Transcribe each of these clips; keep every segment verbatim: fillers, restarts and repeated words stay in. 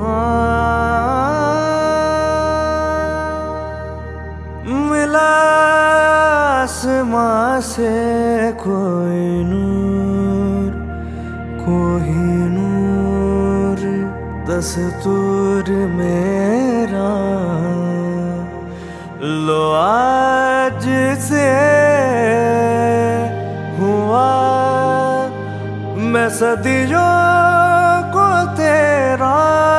मिला आसमां से कोई नूर, कोई नूर दस्तूर मेरा। लो आज से हुआ मैं सदियों को तेरा।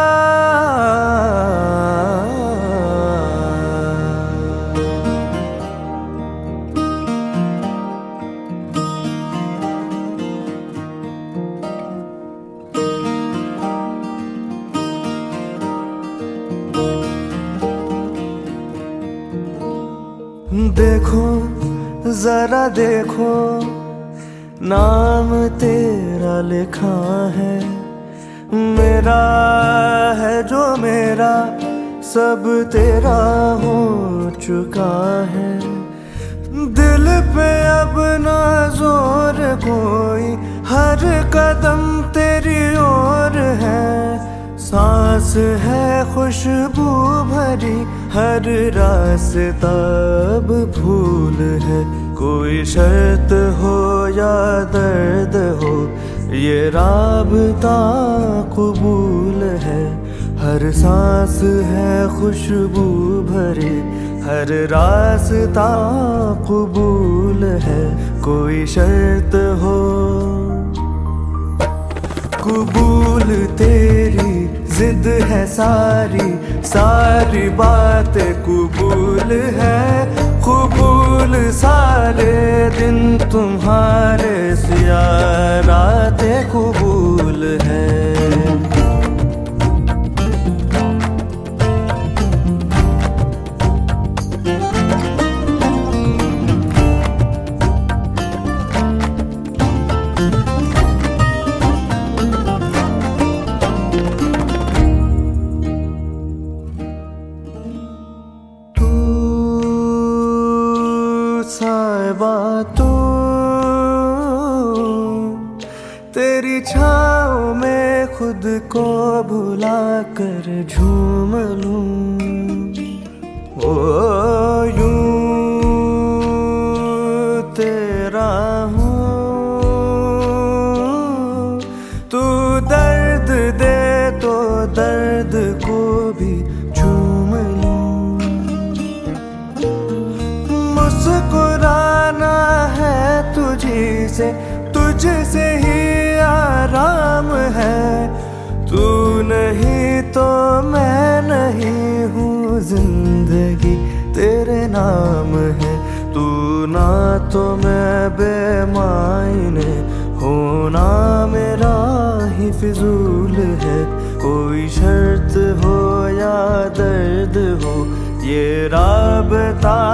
देखो जरा देखो नाम तेरा लिखा है, मेरा है जो मेरा सब तेरा हो चुका है। दिल पे अब ना जोर कोई, हर कदम तेरी ओर है। सांस है खुशबू भरी, हर रास्ता अब फूल है। कोई शर्त हो या दर्द हो, ये राबता कबूल है। हर सांस है खुशबू भरी, हर रास्ता कबूल है। कोई शर्त हो कबूल तेरी जिद है सारी, सारी बातें कबूल है। कबूल सारे दिन तुम्हारे सिया रातें कबूल है। साहिबा तू तेरी छाँव में खुद को भुला कर झूम लूं। ओ यूं तेरा हूँ, तू दर्द दे तो दर्द को भी झूम लूं। मुस्कुराना है तुझी से, तुझसे ही आराम है। तू नहीं तो मैं नहीं हूँ, जिंदगी तेरे नाम है। तू ना तो मैं बेमायने, होना मेरा ही फिजूल है। कोई शर्त हो या दर्द हो, ये राबता